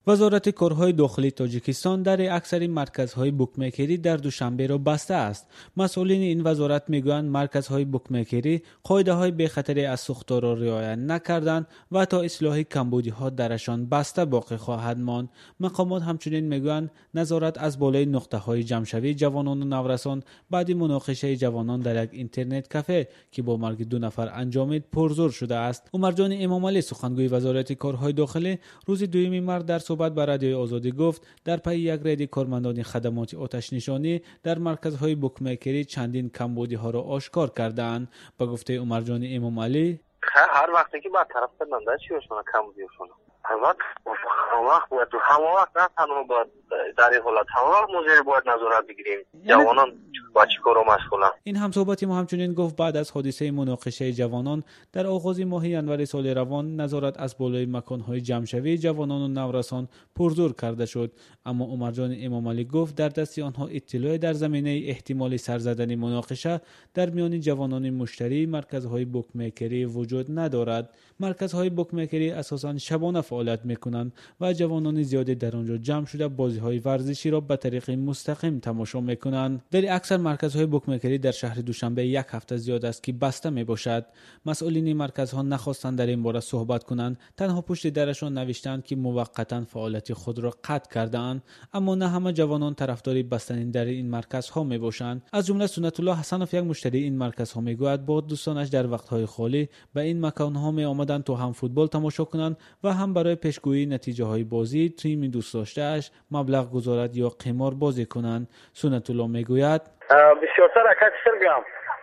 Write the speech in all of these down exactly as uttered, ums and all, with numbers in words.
وزارت کارهای داخلی تاجیکستان در اکثر مرکزهای بوکمیکری در دوشنبه را بسته است. مسئولین این وزارت میگویند مرکزهای بوکمیکری قاعده‌های به خطر از سوختار را رعایت نکردند و تا اصلاح کمبودی‌ها درشان بسته باقی خواهد ماند. مقامات همچنین میگویند نظارت از بالای نقطه‌های جمع‌شوی جوانان و نورسان بعد مناقشه جوانان در یک اینترنت کافه که با مرگ دو نفر انجامید پرزور شده است. عمرجان امامعلی سخنگوی وزارت کارهای داخلی روز دوم مارس در صحبت با رادیوی آزادی گفت در پی یک رید کارمندان خدمات آتش نشانی در مرکزهای بوکمیکری چندین کمبودی‌ها را آشکار کردند. با گفته عمرجان امامعلی هر وقتی که با طرف بندن چی بشونه کمبودیشون هر وقت هر وقت باید همه وقت نه تنها باید در این حالت همه وقت مدیر باید نظارت بگیریم جوانان با چی کارو مشغولن. این هم صحبتی ما همچنین گفت بعد از حادثه مناقشه جوانان در آغاز ماه ینور سال روان نظارت از بالای مکانهای جمع‌شوی جوانان و نورسان پرزور کرده شد، اما عمرجان امامعلی گفت در دست آنها اطلاع در زمینه احتمال سرزدن مناقشه در میان جوانان مشتری مرکزهای بوکمیکری وجود ندارد. مرکزهای بوکمیکری اساساً شبانه فعالیت میکنند و جوانان زیادی در آنجا جمع شده بازی‌های ورزشی را به طریق مستقیم تماشا میکنند. در اکثر مرکزهای بوکمیکری در شهر دوشنبه یک هفته زیاد است که بسته میباشد. مسئولین مرکزها نخواستند در این باره صحبت کنند، تنها پشت درشان نوشتند که موقتا فعالیت خود را قطع کرده‌اند، اما نه همه جوانان طرفدار بستن در این مرکزها میباشند. از جمله سنت الله حسنوف یک مشتری این مرکزها میگوید با دوستانش در وقت‌های خالی به این مکان‌ها میآمدند تا هم فوتبال تماشا کنند و هم برای پیشگویی نتیجه‌های بازی تیم دوست داشته‌اش مبلغ گذارد یا قمار بازی کنند. سنت الله میگوید بسیارتر اکت سرگم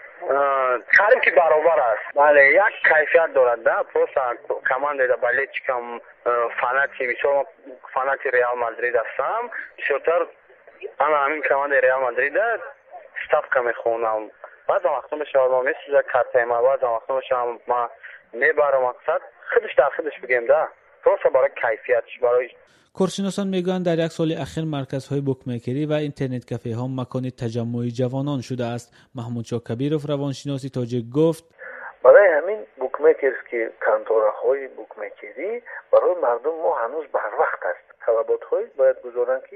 خریم که برابر است، بله یک کیفیت دارد ده پروسا کمان دیده بله چکم فناتی بسیار فناتی ریال مادرید هستم بسیارتر انا همین کمان ریال مادرید ستاف که میخونم بعد وقتا میشه ما میسوزه کارتای ما بعد وقتا میشه ما میبارم مقصد خودش در خودش بگیم ده پروسا برای کیفیتش برای کارشناسان میگویند در یک سال اخیر مرکزهای بوکمیکری و اینترنت کافه ها مکان تجمع جوانان شده است. محمود شاه کبیرов روانشناس تاجیک گفت برای همین بوکمیکرز که کنتورهای بوکمیکری برای مردم ما هنوز بر وقت است. طلبات های باید گذارن که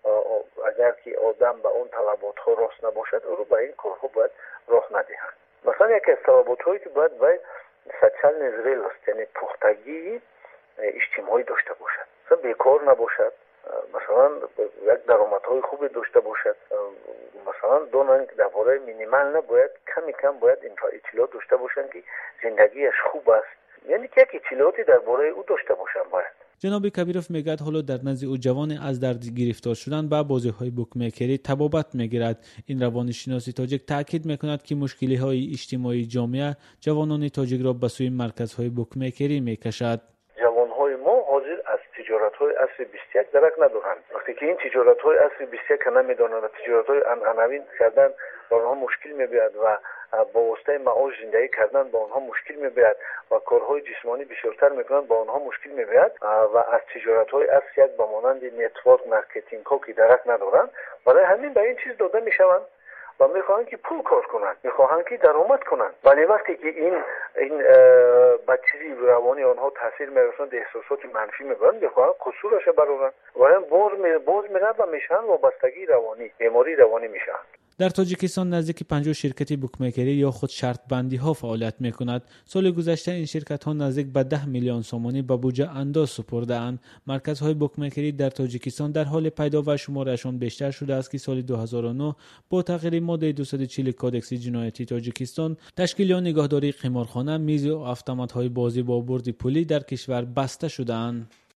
اگر که آدم به اون طلبات ها راست نباشد او رو به این کارها باید راه ندهند. مثلا یکی از طلبات هایی که باید باید سچل نزریل است، یعنی پختگی اجتماعی داشته باشد، مثلا بیکار نباشد، مثلا یک درآمدهای خوبی داشته باشد، مثلا دونن درباره مینیمال نباید کمی کم باید این اطلاعات داشته باشند که زندگیش خوب است، یعنی که یک اطلاعاتی درباره او داشته باشند باید. جناب کبیرов میگوید حالا در نزد او جوان از درد گرفتار شدن به بازی‌های بوکمیکری تبابت میگیرد. این روانشناس تاجیک تاکید میکند که مشکلی‌های اجتماعی جامعه جوانان تاجیک را به سوی مرکزهای بوکمیکری میکشد. جوانهای ما حاضر از تجارت‌های عصر بیست و یک درک ندارند. وقتی که این تجارت‌های عصر بیست و یک نمی‌دانند، تجارت‌های عنعنوی کردن با آنها مشکل می‌بیاید و با واسطه معاش زندگی کردن با آنها مشکل می‌بیاید و کارهای جسمانی بسیارتر می‌کنند با آنها مشکل می‌بیاید و از تجارت‌های عصر یک به مانند نتورک مارکتینگ ها که درک ندارند، برای همین به این چیز داده می‌شوند و میخواهند که پول کار کنند، میخواهند که درآمد کنند، ولی وقتی که این این به چیزی روانی آنها تاثیر میرسند، احساسات منفی میبرند، میخواهند قصورش برارند و هم باز می باز میرند و میشن وابستگی روانی، بیماری روانی میشن. در تاجیکستان نزدیک پنجاه شرکت بوکمیکری یا خود شرط بندی ها فعالیت می کند. سال گذشته این شرکت ها نزدیک به ده میلیون سومانی به بودجه انداز سپرده اند. مرکزهای بوکمیکری در تاجیکستان در حال پیدا و شمارشان بیشتر شده است که سال دو هزار و نه با تغییر ماده دویست و چهل کادکس جنایتی تاجیکستان تشکیل یا نگهداری قمارخانه، میز و اتومات های بازی با برد پولی در کشور بسته شده‌اند.